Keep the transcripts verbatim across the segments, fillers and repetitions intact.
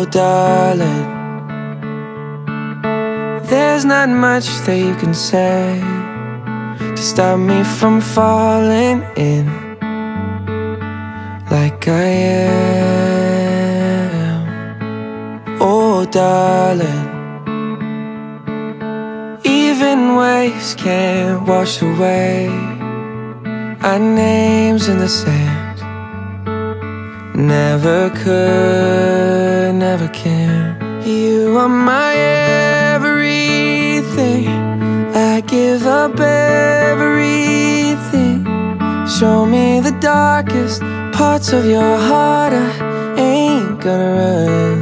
darling, there's not much that you can say to stop me from falling in like I am. Oh darling, even waves can't wash away our names in the sand. Never could, never can. You are my everything. I give up everything. Show me the darkest parts of your heart. I ain't gonna run.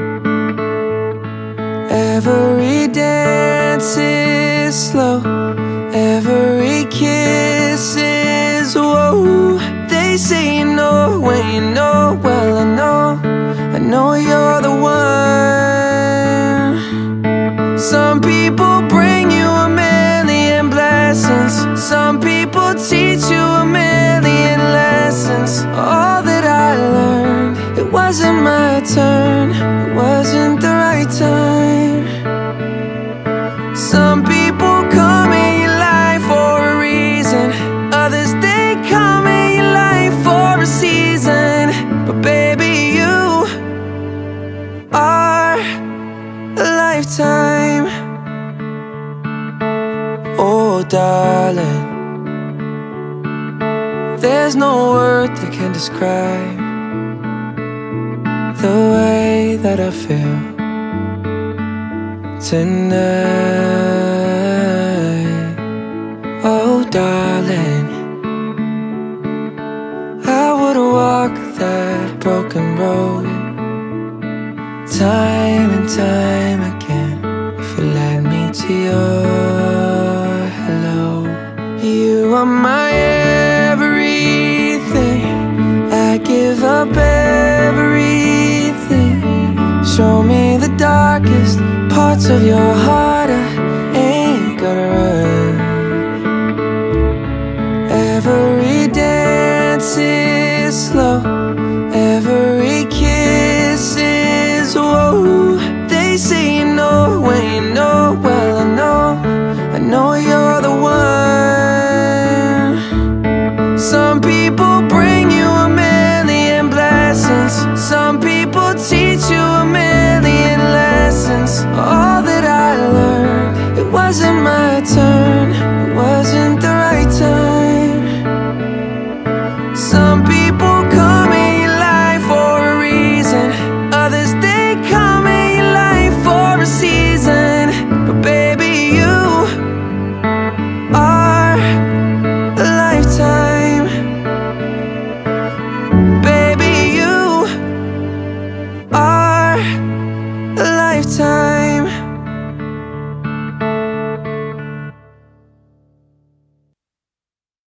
Every dance is slow, every kiss is whoa. They say you know when you know. Well, I know, I know you're the one. Some people bring you a million blessings. Some people teach you a million lessons. All that I learned, it wasn't my turn, it wasn't the right time. Some people come in your life for a reason. Others, they come in your life for a season. But baby, you are a lifetime. Oh darling, there's no word that can describe the way that I feel tonight. Oh darling, I would walk that broken road time and time again if you led me to your hello. You are my everything. I give up everything. Show me the darkest parts of your heart. I ain't gonna run. Every dance is slow, every kiss is whoa. They say you know when you know. Well, I know, I know you're the one. Some people bring you a million blessings. Some people teach you a million lessons. All that I learned, it wasn't my turn, it wasn't the right time. Some people come in your life for a reason. Others, they come in your life for a season. But baby, you are a lifetime. Baby, you are a lifetime.